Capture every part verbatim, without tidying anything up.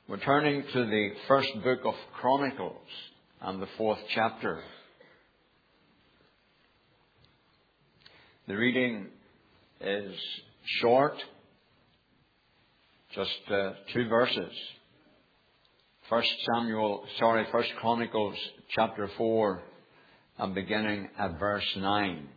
We're turning to the first book of Chronicles and the fourth chapter. The reading is short, just uh, two verses. First Samuel, sorry, First Chronicles chapter four, and beginning at verse nine.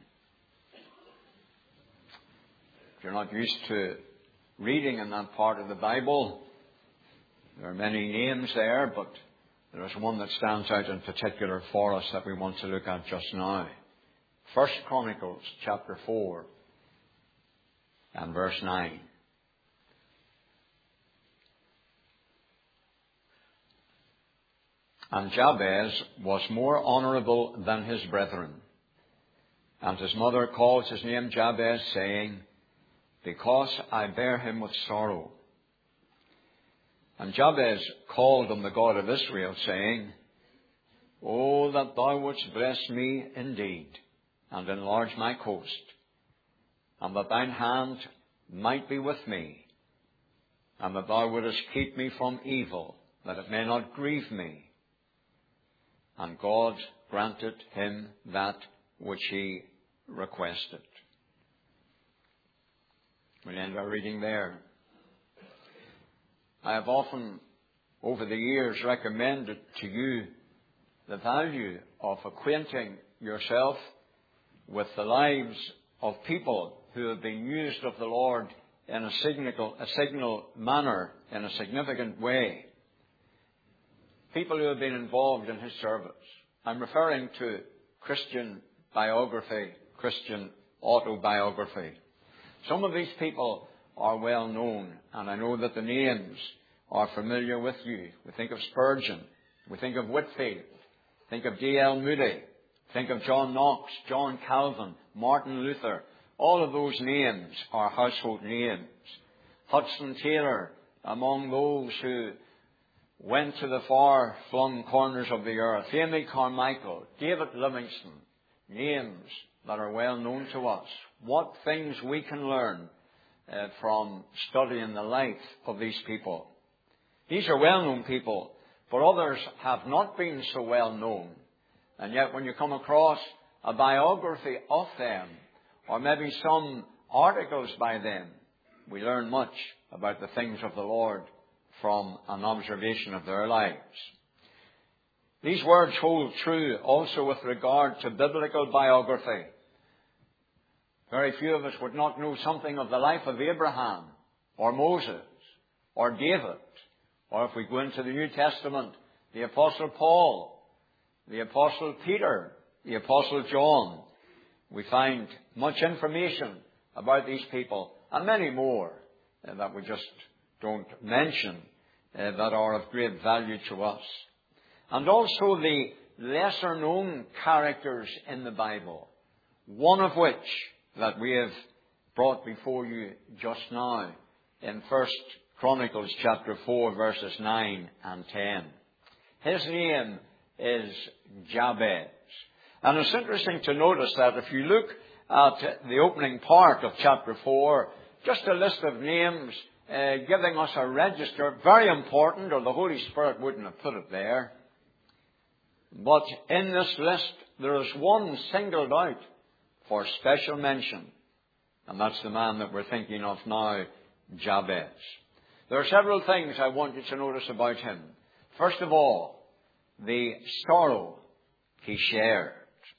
If you're not used to reading in that part of the Bible, there are many names there, but there is one that stands out in particular for us that we want to look at just now. First Chronicles chapter four and verse nine. And Jabez was more honourable than his brethren. And his mother called his name Jabez, saying, Because I bear him with sorrow. And Jabez called on the God of Israel, saying, Oh, that thou wouldst bless me indeed, and enlarge my coast, and that thine hand might be with me, and that thou wouldest keep me from evil, that it may not grieve me. And God granted him that which he requested. We'll end our reading there. I have often, over the years, recommended to you the value of acquainting yourself with the lives of people who have been used of the Lord in a signal, a signal manner, in a significant way. People who have been involved in his service. I'm referring to Christian biography, Christian autobiography. Some of these people are well known, and I know that the names are familiar with you. We think of Spurgeon, we think of Whitefield, think of D L Moody, think of John Knox, John Calvin, Martin Luther. All of those names are household names. Hudson Taylor, among those who went to the far-flung corners of the earth. Amy Carmichael, David Livingstone, names that are well known to us. What things we can learn uh, from studying the life of these people. These are well-known people, but others have not been so well known. And yet when you come across a biography of them, or maybe some articles by them, we learn much about the things of the Lord from an observation of their lives. These words hold true also with regard to biblical biography. Very few of us would not know something of the life of Abraham, or Moses, or David, or if we go into the New Testament, the Apostle Paul, the Apostle Peter, the Apostle John. We find much information about these people, and many more uh, that we just don't mention uh, that are of great value to us. And also the lesser known characters in the Bible, one of which that we have brought before you just now in First Chronicles chapter four verses nine and ten. His name is Jabez. And it's interesting to notice that if you look at the opening part of chapter four, just a list of names uh, giving us a register, very important, or the Holy Spirit wouldn't have put it there. But in this list, there is one singled out for special mention. And that's the man that we're thinking of now, Jabez. There are several things I want you to notice about him. First of all, the sorrow he shared.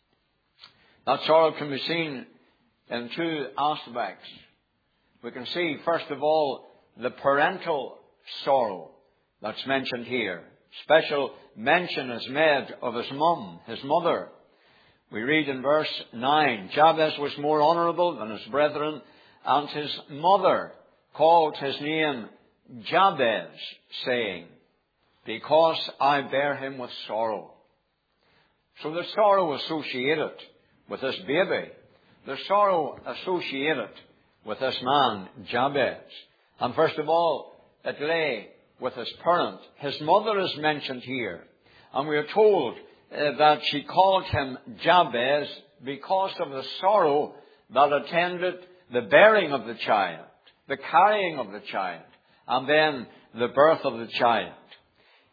That sorrow can be seen in two aspects. We can see, first of all, the parental sorrow that's mentioned here. Special mention is made of his mum, his mother. We read in verse nine, Jabez was more honourable than his brethren, and his mother called his name Jabez, saying, Because I bear him with sorrow. So the sorrow associated with this baby, the sorrow associated with this man, Jabez. And first of all, it lay with his parent. His mother is mentioned here. And we are told uh, that she called him Jabez because of the sorrow that attended the bearing of the child, the carrying of the child, and then the birth of the child.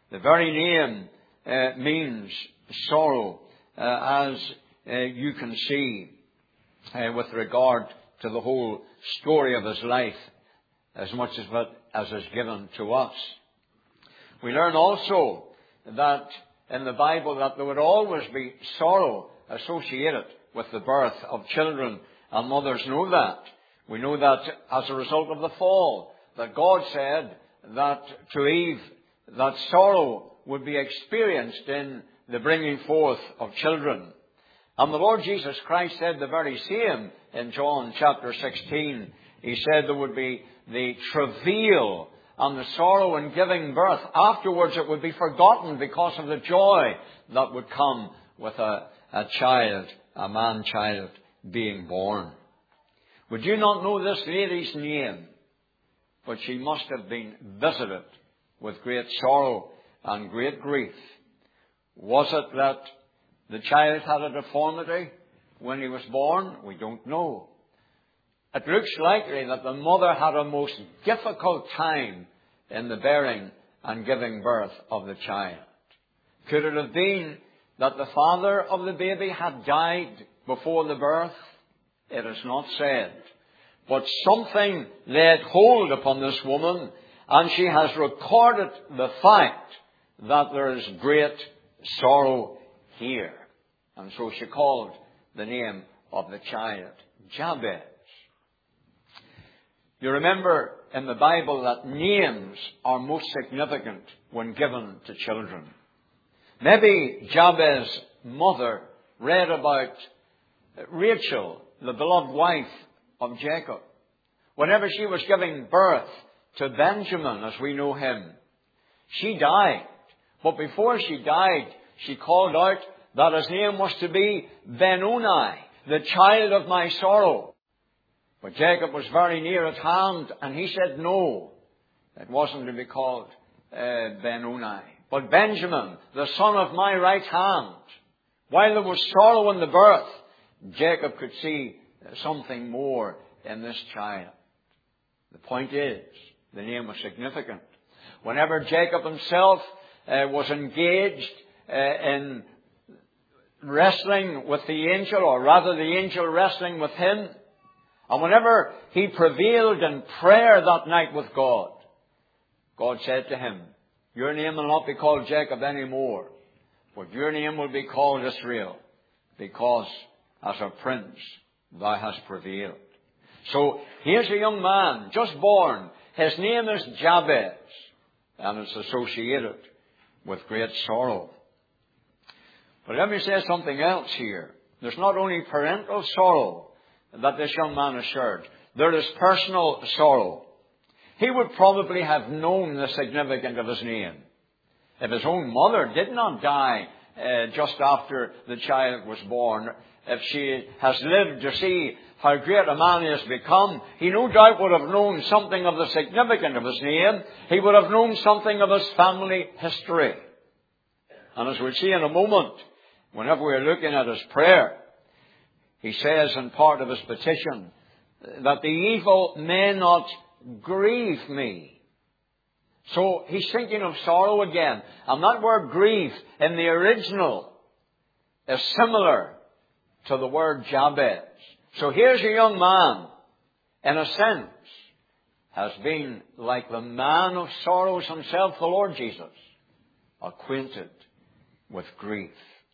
The very name uh, means sorrow, uh, as uh, you can see uh, with regard to the whole story of his life, as much as what as is given to us. We learn also that in the Bible that there would always be sorrow associated with the birth of children, and mothers know that. We know that as a result of the fall, that God said that to Eve, that sorrow would be experienced in the bringing forth of children. And the Lord Jesus Christ said the very same in John chapter sixteen. He said there would be the travail and the sorrow in giving birth. Afterwards it would be forgotten because of the joy that would come with a, a child, a man-child being born. Would you not know this lady's name? But she must have been visited with great sorrow and great grief. Was it that the child had a deformity when he was born? We don't know. It looks likely that the mother had a most difficult time in the bearing and giving birth of the child. Could it have been that the father of the baby had died before the birth? It is not said. But something laid hold upon this woman, and she has recorded the fact that there is great sorrow here. And so she called the name of the child Jabez. You remember in the Bible that names are most significant when given to children. Maybe Jabez's mother read about Rachel, the beloved wife of Jacob. Whenever she was giving birth to Benjamin, as we know him, she died. But before she died, she called out that his name was to be Benoni, the child of my sorrow. But Jacob was very near at hand, and he said no. It wasn't to be called uh, Benoni, but Benjamin, the son of my right hand. While there was sorrow in the birth, Jacob could see something more in this child. The point is, the name was significant. Whenever Jacob himself uh, was engaged uh, in wrestling with the angel, or rather the angel wrestling with him, and whenever he prevailed in prayer that night with God, God said to him, your name will not be called Jacob anymore, but your name will be called Israel, because as a prince thou hast prevailed. So here's a young man, just born. His name is Jabez, and it's associated with great sorrow. But let me say something else here. There's not only parental sorrow that this young man has shared. There is personal sorrow. He would probably have known the significance of his name. If his own mother did not die uh, just after the child was born, if she has lived to see how great a man he has become, he no doubt would have known something of the significance of his name. He would have known something of his family history. And as we'll see in a moment, whenever we're looking at his prayer, he says in part of his petition that the evil may not grieve me. So he's thinking of sorrow again. And that word grieve in the original is similar to the word Jabez. So here's a young man, in a sense, has been like the man of sorrows himself, the Lord Jesus, acquainted with grief.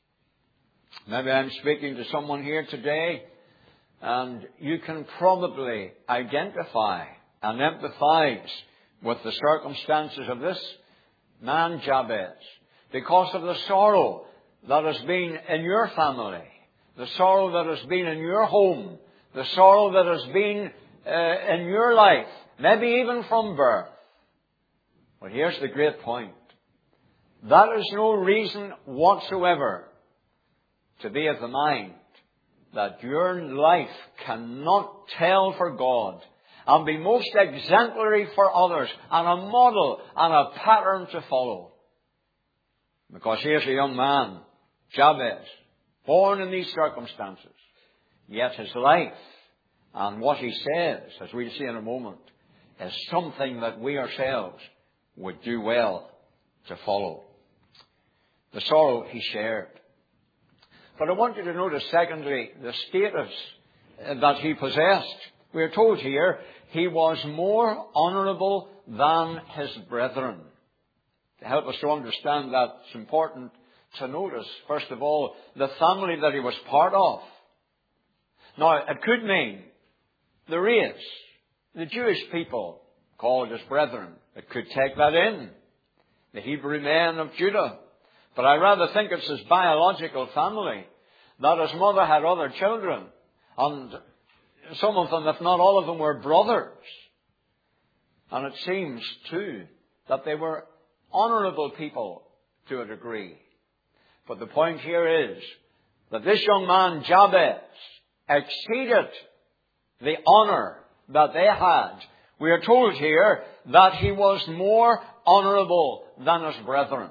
Maybe I'm speaking to someone here today, and you can probably identify and empathize with the circumstances of this man Jabez, because of the sorrow that has been in your family, the sorrow that has been in your home, the sorrow that has been uh, in your life, maybe even from birth. But here's the great point. That is no reason whatsoever to be of the mind that your life cannot tell for God and be most exemplary for others and a model and a pattern to follow. Because here's a young man, Jabez, born in these circumstances, yet his life and what he says, as we'll see in a moment, is something that we ourselves would do well to follow. The sorrow he shared. But I want you to notice, secondly, the status that he possessed. We are told here, he was more honourable than his brethren. To help us to understand that, it's important to notice, first of all, the family that he was part of. Now, it could mean the race, the Jewish people called his brethren. It could take that in, the Hebrew men of Judah. But I rather think it's his biological family, that his mother had other children, and some of them, if not all of them, were brothers. And it seems, too, that they were honourable people to a degree. But the point here is that this young man, Jabez, exceeded the honour that they had. We are told here that he was more honourable than his brethren.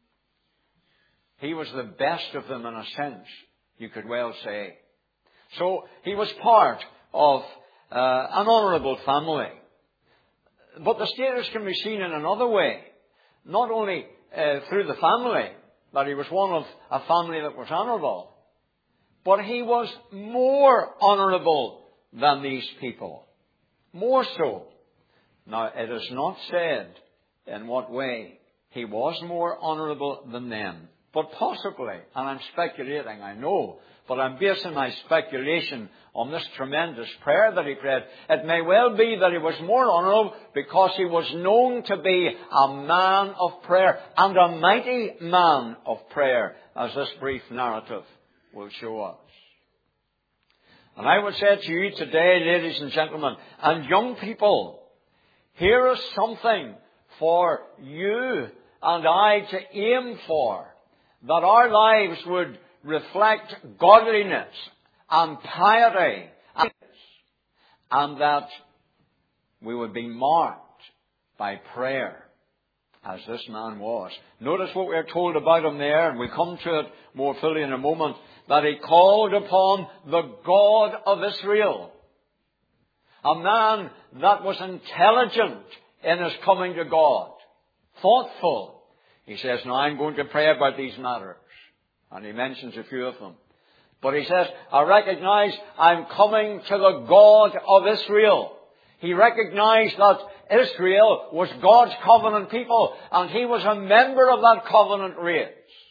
He was the best of them in a sense, you could well say. So he was part of uh, an honourable family. But the status can be seen in another way. Not only uh, through the family, that he was one of a family that was honourable, but he was more honourable than these people. More so. Now, it is not said in what way he was more honourable than them. But possibly, and I'm speculating, I know, but I'm basing my speculation on this tremendous prayer that he prayed. It may well be that he was more honourable because he was known to be a man of prayer, and a mighty man of prayer, as this brief narrative will show us. And I would say to you today, ladies and gentlemen, and young people, here is something for you and I to aim for, that our lives would reflect godliness and piety, and that we would be marked by prayer, as this man was. Notice what we're told about him there, and we'll come to it more fully in a moment, that he called upon the God of Israel. A man that was intelligent in his coming to God. Thoughtful. He says, now I'm going to pray about these matters. And he mentions a few of them. But he says, I recognize I'm coming to the God of Israel. He recognized that Israel was God's covenant people, and he was a member of that covenant race.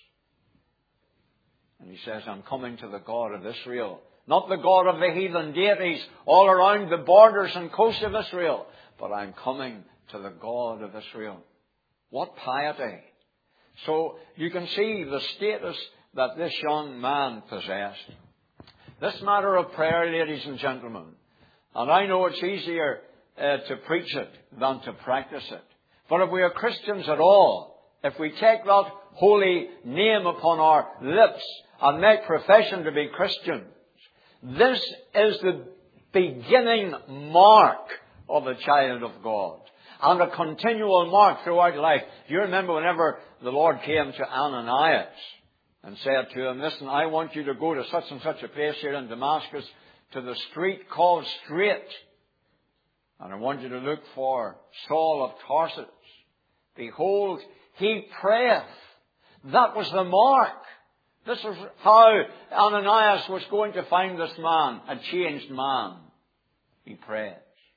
And he says, I'm coming to the God of Israel. Not the God of the heathen deities all around the borders and coast of Israel, but I'm coming to the God of Israel. What piety! So you can see the status that this young man possessed. This matter of prayer, ladies and gentlemen, and I know it's easier uh, to preach it than to practice it. But if we are Christians at all, if we take that holy name upon our lips and make profession to be Christians, this is the beginning mark of a child of God. And a continual mark throughout life. Do you remember whenever the Lord came to Ananias and said to him, listen, I want you to go to such and such a place here in Damascus, to the street called Straight. And I want you to look for Saul of Tarsus. Behold, he prayeth. That was the mark. This is how Ananias was going to find this man, a changed man. He prayed.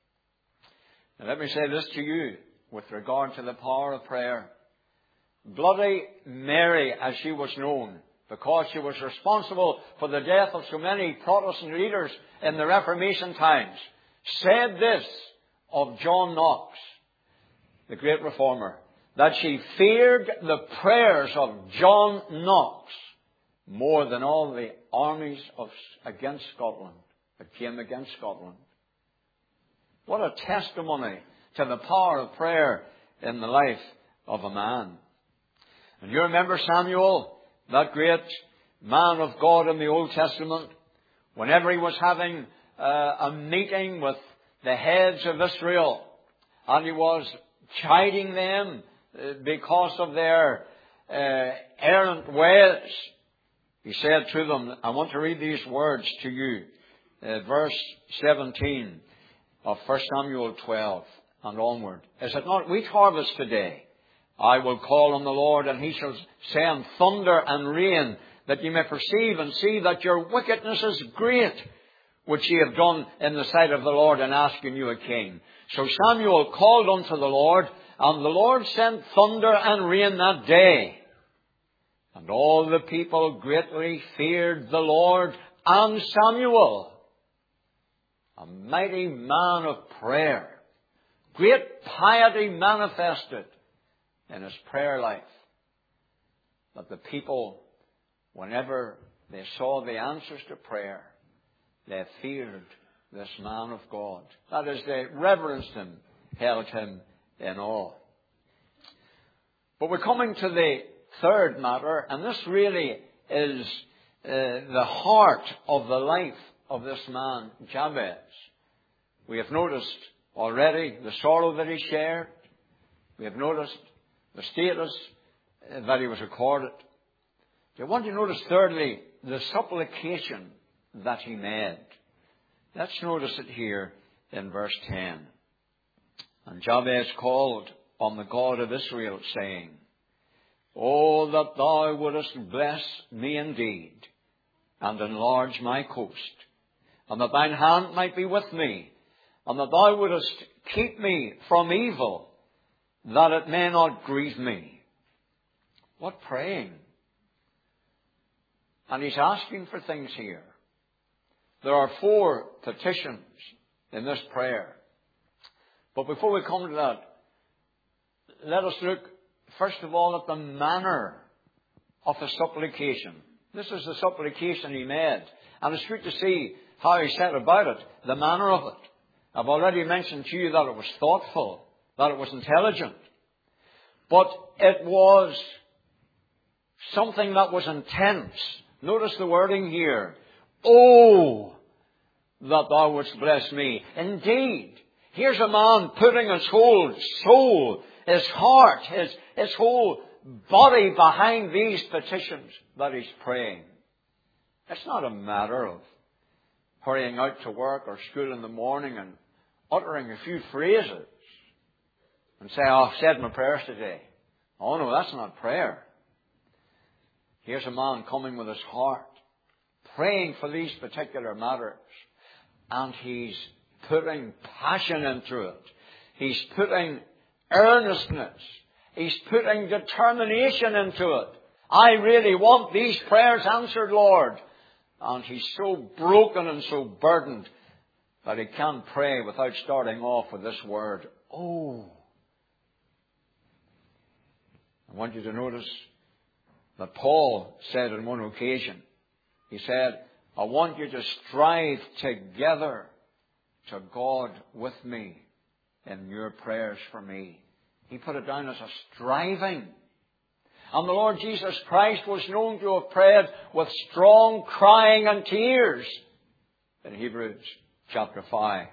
Now let me say this to you with regard to the power of prayer. Bloody Mary, as she was known, because she was responsible for the death of so many Protestant leaders in the Reformation times, said this of John Knox, the great reformer, that she feared the prayers of John Knox more than all the armies of against Scotland that came against Scotland. What a testimony to the power of prayer in the life of a man. And you remember Samuel, that great man of God in the Old Testament, whenever he was having uh, a meeting with the heads of Israel, and he was chiding them uh, because of their uh, errant ways, he said to them, I want to read these words to you, uh, verse seventeen. Of First Samuel twelve and onward. Is it not wheat harvest today? I will call on the Lord, and he shall send thunder and rain, that ye may perceive and see that your wickedness is great, which ye have done in the sight of the Lord in asking you a king. So Samuel called unto the Lord, and the Lord sent thunder and rain that day. And all the people greatly feared the Lord and Samuel, a mighty man of prayer. Great piety manifested in his prayer life. But the people, whenever they saw the answers to prayer, they feared this man of God. That is, they reverenced him, held him in awe. But we're coming to the third matter, and this really is uh, the heart of the life of this man, Jabez. We have noticed already the sorrow that he shared. We have noticed the status that he was accorded. I want you to notice, thirdly, the supplication that he made. Let's notice it here in verse ten. And Jabez called on the God of Israel, saying, Oh, that thou wouldest bless me indeed, and enlarge my coast, and that thine hand might be with me, and that thou wouldest keep me from evil, that it may not grieve me. What praying! And he's asking for things here. There are four petitions in this prayer. But before we come to that, let us look first of all at the manner of the supplication. This is the supplication he made. And it's good to see how he set about it, the manner of it. I've already mentioned to you that it was thoughtful, that it was intelligent. But it was something that was intense. Notice the wording here. Oh, that thou wouldst bless me. Indeed, here's a man putting his whole soul, his heart, his, his whole body behind these petitions that he's praying. It's not a matter of hurrying out to work or school in the morning and uttering a few phrases and say, oh, I've said my prayers today. Oh no, that's not prayer. Here's a man coming with his heart, praying for these particular matters, and he's putting passion into it. He's putting earnestness. He's putting determination into it. I really want these prayers answered, Lord. And he's so broken and so burdened that he can't pray without starting off with this word, oh. I want you to notice that Paul said on one occasion, he said, I want you to strive together to God with me in your prayers for me. He put it down as a striving. And the Lord Jesus Christ was known to have prayed with strong crying and tears in Hebrews chapter five.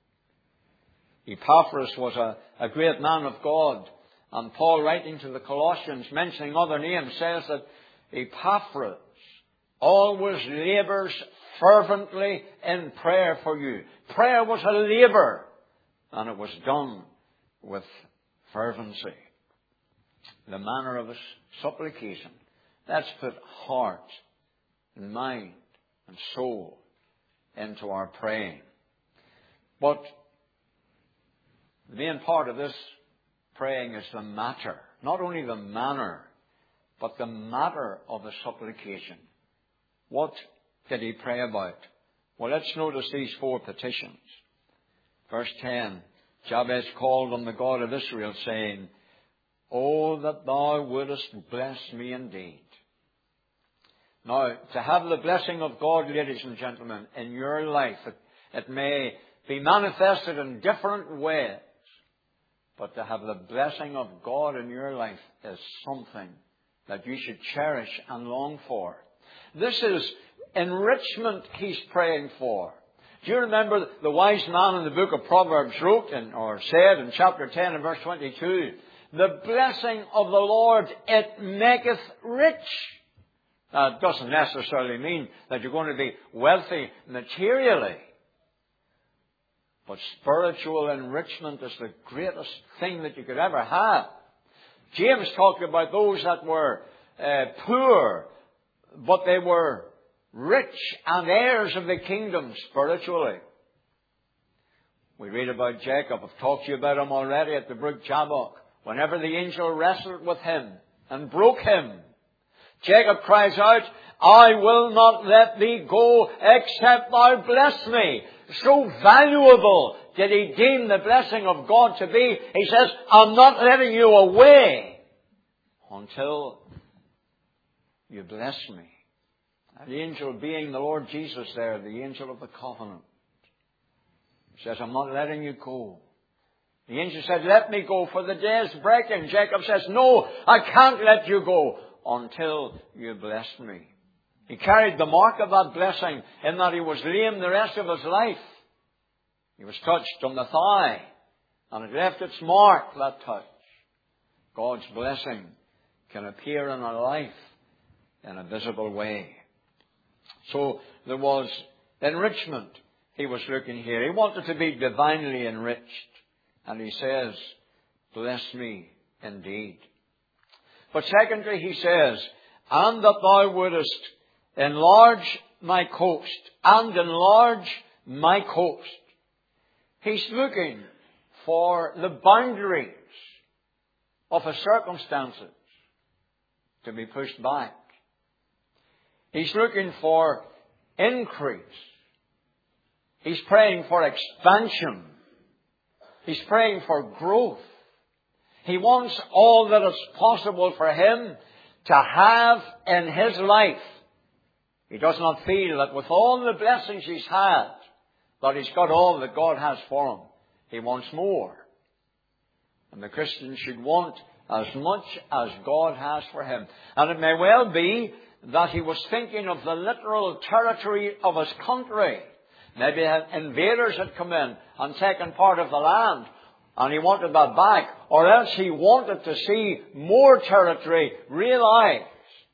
Epaphras was a, a great man of God. And Paul, writing to the Colossians, mentioning other names, says that Epaphras always labours fervently in prayer for you. Prayer was a labour, and it was done with fervency. The manner of his supplication. Let's put heart and mind and soul into our praying. But the main part of this praying is the matter. Not only the manner, but the matter of the supplication. What did he pray about? Well, let's notice these four petitions. Verse ten. Jabez called on the God of Israel, saying, Oh, that thou wouldest bless me indeed. Now, to have the blessing of God, ladies and gentlemen, in your life, it, it may be manifested in different ways. But to have the blessing of God in your life is something that you should cherish and long for. This is enrichment he's praying for. Do you remember the wise man in the book of Proverbs wrote in, or said in chapter ten and verse twenty-two, the blessing of the Lord, it maketh rich. Now, it doesn't necessarily mean that you're going to be wealthy materially. But spiritual enrichment is the greatest thing that you could ever have. James talked about those that were uh, poor, but they were rich and heirs of the kingdom spiritually. We read about Jacob. I've talked to you about him already at the brook Jabbok. Whenever the angel wrestled with him and broke him, Jacob cries out, I will not let thee go except thou bless me. So valuable did he deem the blessing of God to be. He says, I'm not letting you away until you bless me. And the angel being the Lord Jesus there, the angel of the covenant, says, I'm not letting you go. The angel said, let me go, for the day is breaking. Jacob says, no, I can't let you go until you bless me. He carried the mark of that blessing in that he was lame the rest of his life. He was touched on the thigh, and it left its mark, that touch. God's blessing can appear in our life in a visible way. So there was enrichment he was looking here. He wanted to be divinely enriched. And he says, bless me indeed. But secondly, he says, and that thou wouldest enlarge my coast, and enlarge my coast. He's looking for the boundaries of his circumstances to be pushed back. He's looking for increase. He's praying for expansion. He's praying for growth. He wants all that is possible for him to have in his life. He does not feel that with all the blessings he's had, that he's got all that God has for him. He wants more. And the Christian should want as much as God has for him. And it may well be that he was thinking of the literal territory of his country. Maybe invaders had come in and taken part of the land, and he wanted that back. Or else he wanted to see more territory realized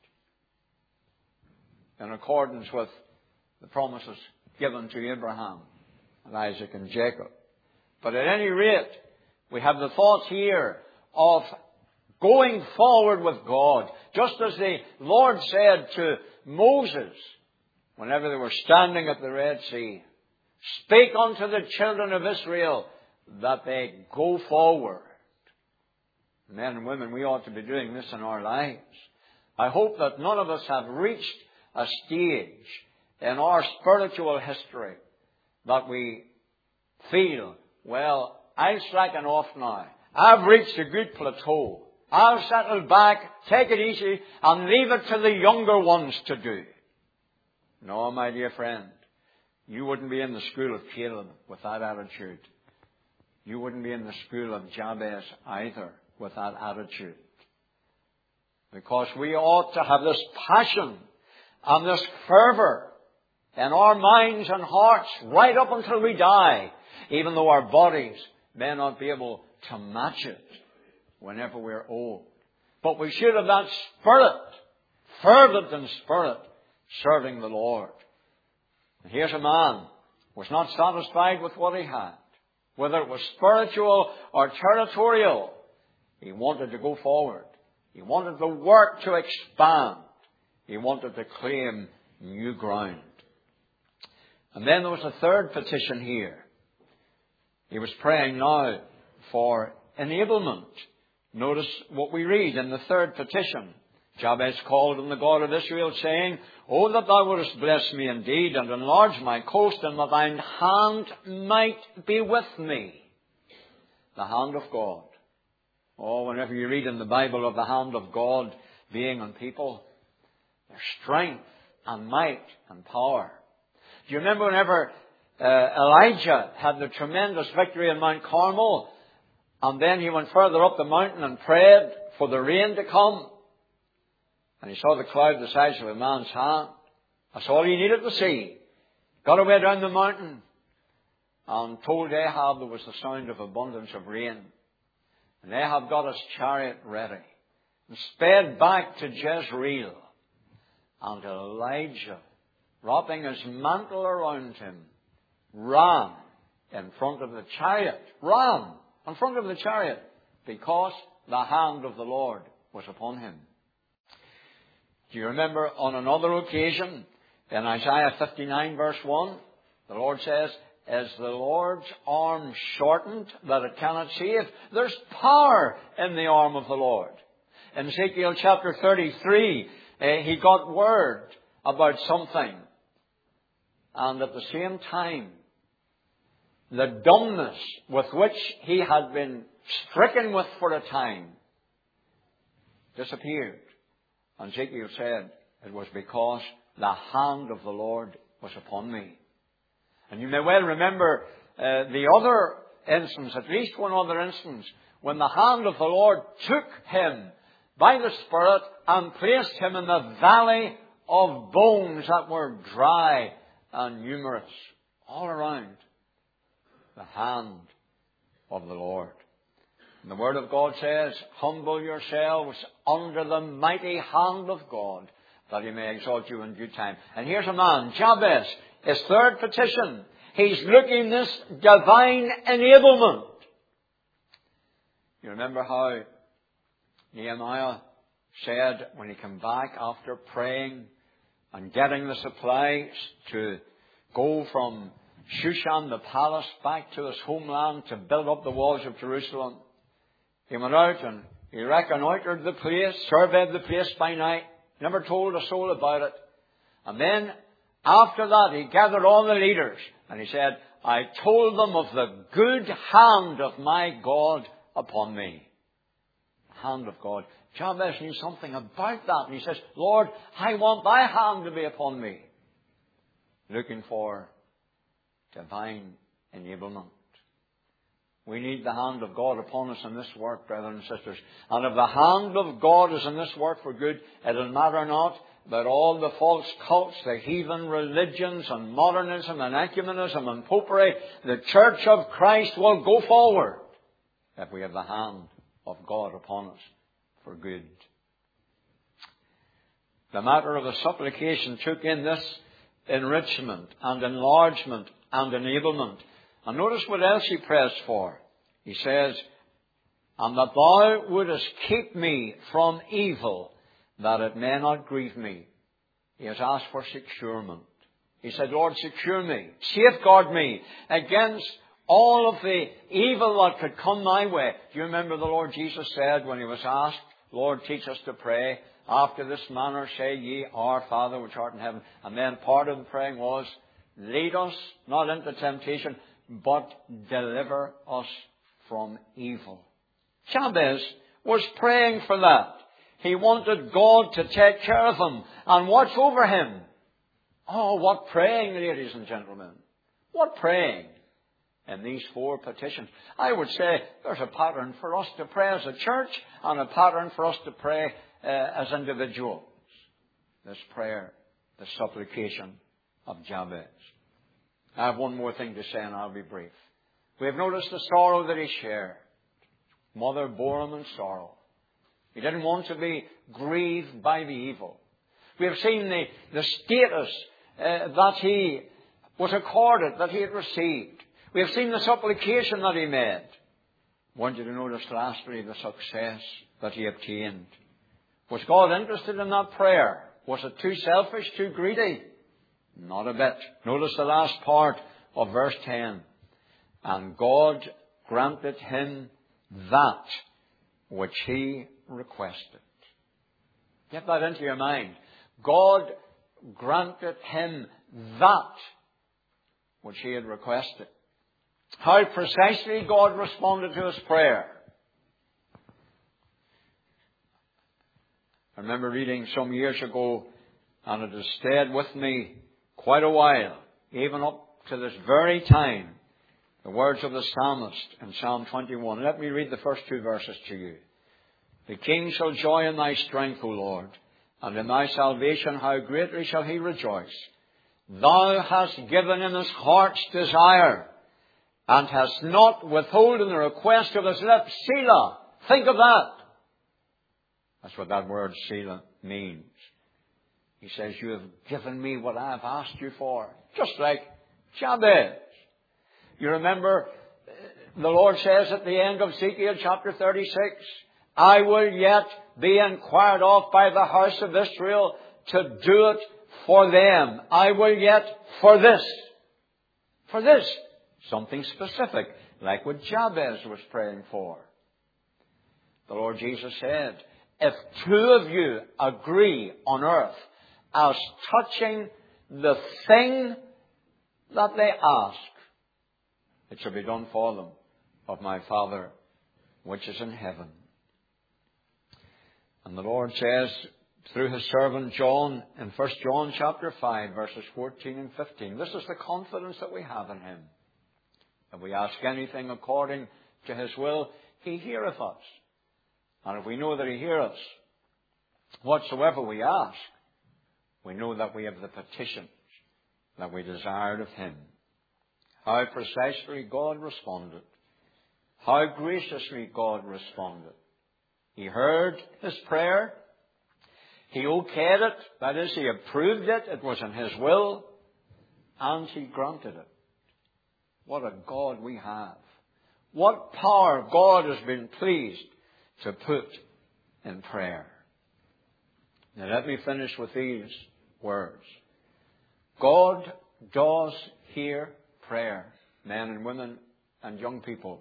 in accordance with the promises given to Abraham and Isaac and Jacob. But at any rate, we have the thoughts here of going forward with God. Just as the Lord said to Moses whenever they were standing at the Red Sea, speak unto the children of Israel that they go forward. Men and women, we ought to be doing this in our lives. I hope that none of us have reached a stage in our spiritual history that we feel, well, I'll slacken off now. I've reached a good plateau. I'll settle back, take it easy, and leave it to the younger ones to do. No, my dear friend, you wouldn't be in the school of Caleb with that attitude. You wouldn't be in the school of Jabez either with that attitude. Because we ought to have this passion and this fervour in our minds and hearts right up until we die, even though our bodies may not be able to match it whenever we're old. But we should have that spirit, fervent in spirit, serving the Lord. And here's a man who was not satisfied with what he had, whether it was spiritual or territorial. He wanted to go forward. He wanted the work to expand. He wanted to claim new ground. And then there was a third petition here. He was praying now for enablement. Notice what we read in the third petition. Jabez called on the God of Israel, saying, Oh, that thou wouldest bless me indeed, and enlarge my coast, and that thine hand might be with me. The hand of God. Oh, whenever you read in the Bible of the hand of God being on people, there's strength and might and power. Do you remember whenever uh, Elijah had the tremendous victory in Mount Carmel, and then he went further up the mountain and prayed for the rain to come? And he saw the cloud the size of a man's hand. That's all he needed to see. Got away down the mountain and told Ahab there was the sound of abundance of rain. And Ahab got his chariot ready and sped back to Jezreel. And Elijah, wrapping his mantle around him, ran in front of the chariot. Ran in front of the chariot because the hand of the Lord was upon him. Do you remember on another occasion, in Isaiah fifty-nine verse one, the Lord says, "Is the Lord's arm shortened that it cannot save?" There's power in the arm of the Lord. In Ezekiel chapter thirty-three, uh, he got word about something. And at the same time, the dumbness with which he had been stricken with for a time disappeared. And Ezekiel said, it was because the hand of the Lord was upon me. And you may well remember uh, the other instance, at least one other instance, when the hand of the Lord took him by the Spirit and placed him in the valley of bones that were dry and numerous all around. The hand of the Lord. And the Word of God says, "Humble yourselves under the mighty hand of God, that he may exalt you in due time." And here's a man, Jabez, his third petition. He's looking this divine enablement. You remember how Nehemiah said when he came back after praying and getting the supplies to go from Shushan the palace back to his homeland to build up the walls of Jerusalem. He went out and he reconnoitered the place, surveyed the place by night, never told a soul about it. And then, after that, he gathered all the leaders and he said, "I told them of the good hand of my God upon me." Hand of God. Jabez knew something about that. And he says, "Lord, I want thy hand to be upon me." Looking for divine enablement. We need the hand of God upon us in this work, brethren and sisters. And if the hand of God is in this work for good, it'll matter not about all the false cults, the heathen religions and modernism and ecumenism and popery. The Church of Christ will go forward if we have the hand of God upon us for good. The matter of the supplication took in this enrichment and enlargement and enablement. And notice what else he prays for. He says, "And that thou wouldest keep me from evil, that it may not grieve me." He has asked for securement. He said, "Lord, secure me, safeguard me against all of the evil that could come my way." Do you remember the Lord Jesus said when he was asked, "Lord, teach us to pray. After this manner say ye, Our Father which art in heaven." And then part of the praying was, "Lead us not into temptation, but deliver us from evil." Jabez was praying for that. He wanted God to take care of him and watch over him. Oh, what praying, ladies and gentlemen. What praying in these four petitions. I would say there's a pattern for us to pray as a church and a pattern for us to pray uh, as individuals. This prayer, the supplication of Jabez. I have one more thing to say and I'll be brief. We have noticed the sorrow that he shared. Mother bore him in sorrow. He didn't want to be grieved by the evil. We have seen the, the status uh, that he was accorded, that he had received. We have seen the supplication that he made. I want you to notice lastly the success that he obtained. Was God interested in that prayer? Was it too selfish, too greedy? Not a bit. Notice the last part of verse ten. "And God granted him that which he requested." Get that into your mind. God granted him that which he had requested. How precisely God responded to his prayer. I remember reading some years ago, and it has stayed with me quite a while, even up to this very time, the words of the psalmist in Psalm twenty-one. Let me read the first two verses to you. "The king shall joy in thy strength, O Lord, and in thy salvation how greatly shall he rejoice. Thou hast given him his heart's desire, and hast not withholden the request of his lips." Selah. Think of that. That's what that word Selah means. He says, "You have given me what I have asked you for." Just like Jabez. You remember the Lord says at the end of Ezekiel chapter thirty-six, I will yet be inquired of by the house of Israel to do it for them. I will yet for this. For this. Something specific, like what Jabez was praying for. The Lord Jesus said, if two of you agree on earth as touching the thing that they ask, it shall be done for them of my Father which is in heaven. And the Lord says through His servant John in First John chapter five verses fourteen and fifteen, this is the confidence that we have in Him. If we ask anything according to His will, He heareth us. And if we know that He heareth us, whatsoever we ask, we know that we have the petitions that we desired of Him. How precisely God responded. How graciously God responded. He heard his prayer. He okayed it. That is, He approved it. It was in His will. And He granted it. What a God we have. What power God has been pleased to put in prayer. Now let me finish with these words. God does hear prayer, men and women and young people.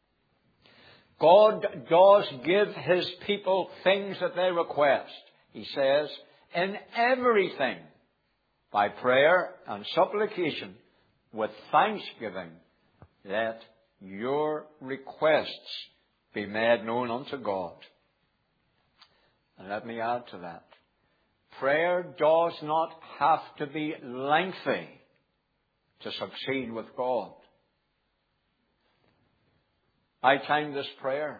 God does give His people things that they request. He says, in everything, by prayer and supplication, with thanksgiving, let your requests be made known unto God. And let me add to that. Prayer does not have to be lengthy to succeed with God. I timed this prayer.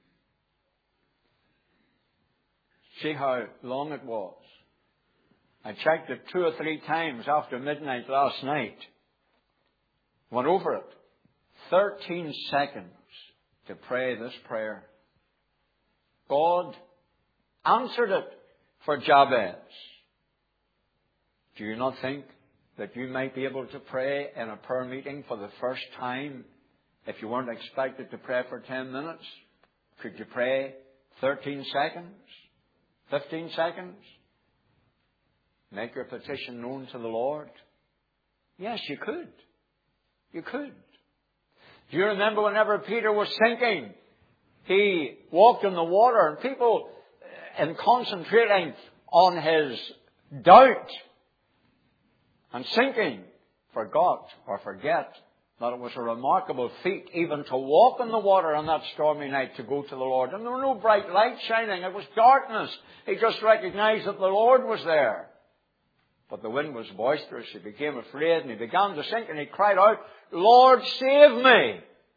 See how long it was. I checked it two or three times after midnight last night. Went over it. Thirteen seconds to pray this prayer. God answered it for Jabez. Do you not think that you might be able to pray in a prayer meeting for the first time? If you weren't expected to pray for ten minutes, could you pray thirteen seconds? fifteen seconds? Make your petition known to the Lord? Yes, you could. You could. Do you remember whenever Peter was sinking, he walked in the water and people, in concentrating on his doubt and sinking, forgot or forget that it was a remarkable feat even to walk in the water on that stormy night to go to the Lord. And there were no bright lights shining. It was darkness. He just recognized that the Lord was there. But the wind was boisterous. He became afraid and he began to sink and he cried out, Lord, save me.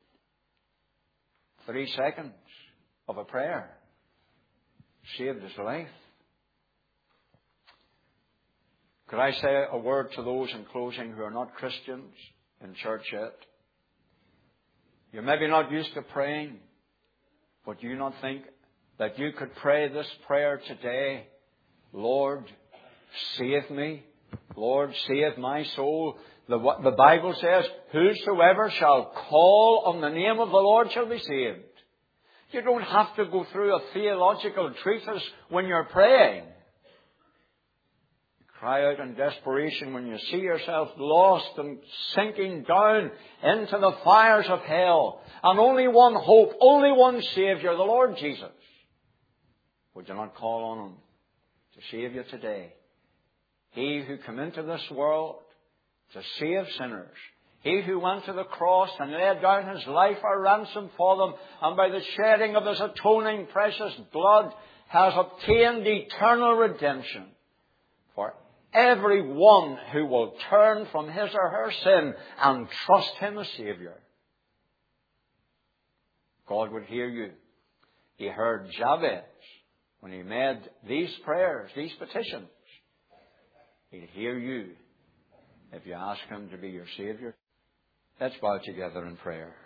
Three seconds of a prayer saved his life. Could I say a word to those in closing who are not Christians in church yet? You're maybe not used to praying, but do you not think that you could pray this prayer today? Lord, save me. Lord, save my soul. The, the Bible says, whosoever shall call on the name of the Lord shall be saved. You don't have to go through a theological treatise when you're praying. Cry out in desperation when you see yourself lost and sinking down into the fires of hell. And only one hope, only one Saviour, the Lord Jesus. Would you not call on Him to save you today? He who came into this world to save sinners. He who went to the cross and laid down His life a ransom for them, and by the shedding of His atoning precious blood has obtained eternal redemption for everyone who will turn from his or her sin and trust Him as Saviour. God would hear you. He heard Jabez when he made these prayers, these petitions. He'll hear you if you ask Him to be your Saviour. Let's bow together in prayer.